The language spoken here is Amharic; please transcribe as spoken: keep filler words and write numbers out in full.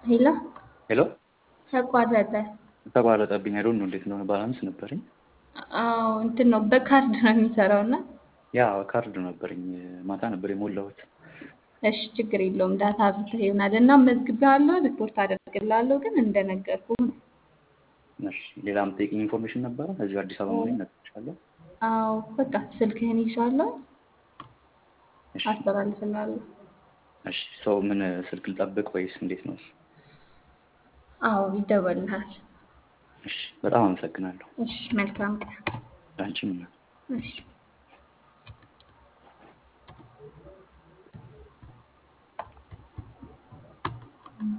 ሄሎ ሄሎ ተቋረጠ። ተቋረጠብኝ። አይዶን ነው እንዴት እንደሆነ ባላንስ ነበረኝ። አዎ እንትን ነው በካርድ ነው የሚሰራው እና ያ ካርድ ነበረኝ ማታ ነበር የሞላሁት። እሺ ችግር የለውም ዳታ አብርተህ ይሆናል እና መዝግቤዋለሁ ሪፖርት አደርግልሃለሁ ግን እንደነገርኩህ ነው። እሺ ሌላ የምጠይቀኝ ኢንፎርሜሽን ነበረ እዚሁ አዲስ አበባ መሆኔን ነግሬሻለሁ። አዎ በቃ ስልክህን ይዣለሁ እሺ አስተላልፍልሃለሁ። እሺ ሰው ምን ስልክ ልጠብቅ ወይስ እንዴት ነው? አዎ ይደወልልሃል። እሺ በጣም አመሰግናለሁ። እሺ መልካም ቀን። አንቺም እሺ